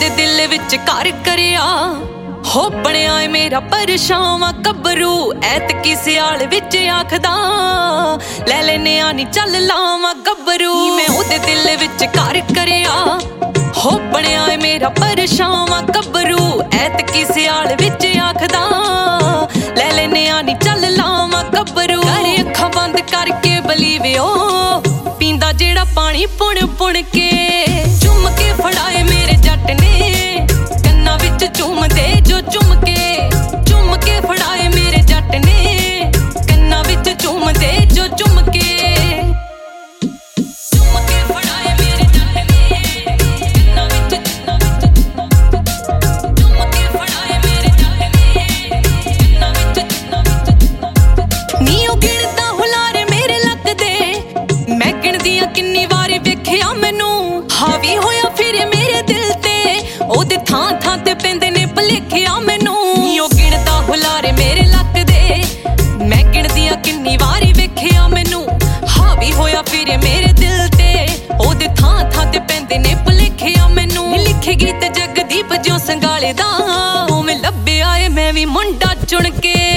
ਉਹਦੇ ਦਿਲ ਵਿੱਚ ਘਰ ਕਰਿਆ ਹੋ ਬਣਿਆ ਏ ਮੇਰਾ ਪਰਛਾਵਾਂ ਗੱਭਰੂ ਐਤਕੀ ਸਿਆਲ ਵਿੱਚ ਆਖਦਾ ਲੈ ਲੈਨੇ ਆ ਨੀ ਚੱਲ ਲਾਵਾਂ ਗੱਭਰੂ ਮੈਂ ਉਹਦੇ ਦਿਲ ਵਿੱਚ ਘਰ ਕਰਿਆ ਹੋ ਬਣਿਆ ਏ ਮੇਰਾ ਪਰਛਾਵਾਂ ਗੱਭਰੂ ਐਤਕੀ ਸਿਆਲ ਵਿੱਚ ਆਖਦਾ ਲੈ ਲੈਨੇ ਆ ਨੀ ਚੱਲ ਲਾਵਾਂ ਗੱਭਰੂ ਕਰ ਅੱਖਾਂ ਬੰਦ ਕਰਕੇ ਬਲੀਵਿਓ ਪੀਂਦਾ ਜਿਹੜਾ ਪਾਣੀ ਪੁਣ ਪੁਣ ਕੇ ਚੁੰਮ ਕੇ ਫੜਾਏ ਮੇਰੇ ਜੱਟ ਨੇ ਕੰਨਾਂ ਵਿੱਚ ਚੁੰਮਦੇ ਜੋ ਚੁੰਮ ਕੇ ਫੜਾਏ ਮੇਰੇ ਜੱਟ ਨੇ ਕੰਨਾਂ ਵਿੱਚ ਚੁੰਮਦੇ ਜੋ ਚੁੰਮ ਕੇ ਫੜਾਏ ਮੇਰੇ ਜੱਟ ਨੇ ਕੰਨਾਂ ਵਿੱਚ ਚੁੰਮ ਕੇ ਫੜਾਏ ਮੇਰੇ ਜੱਟ ਨੇ ਕੰਨਾਂ ਵਿੱਚ ਨੀ ਉਹ ਗਿਣਦਾ ਹੁਲਾਰੇ ਮੇਰੇ ਲੱਗਦੇ ਮੈਂ ਗਿਣਦੀਆਂ ਕਿੰਨੀ ਵਾਰੀ ਵੇਖਿਆ ਮੈਨੂੰ ਹਾਵੀ ਹੋਇਆ ਫਿਰ ਮੇਰੇ ਦਿਲ ਤੇ ਉਹਦੇ ਥਾਂ ਥਾਂ ਤੇ ਪੈਂਦੇ ਨੇ ਭਲੇਖਿਆ ਮੈਨੂੰ ਉਹ ਗਿਣਦਾ ਹੁਲਾਰੇ ਮੇਰੇ ਲੱਗਦੇ ਮੈਂ ਗਿਣਦੀਆਂ ਕਿੰਨੀ ਵਾਰੀ ਵੇਖਿਆ ਮੈਨੂੰ ਹਾਵੀ ਹੋਇਆ ਫਿਰ ਮੇਰੇ ਦਿਲ ਤੇ ਉਹਦੇ ਥਾਂ ਥਾਂ ਤੇ ਪੈਂਦੇ ਨੇ ਭਲੇਖਿਆ ਮੈਨੂੰ ਲਿਖੇ ਗੀਤ ਜਗਦੀਪ ਜਿਉਂ ਸੰਗਾਲੇ ਦਾ ਉਵੇਂ ਲੱਭਿਆ ਏ ਮੈਂ ਵੀ ਮੁੰਡਾ ਚੁਣ ਕੇ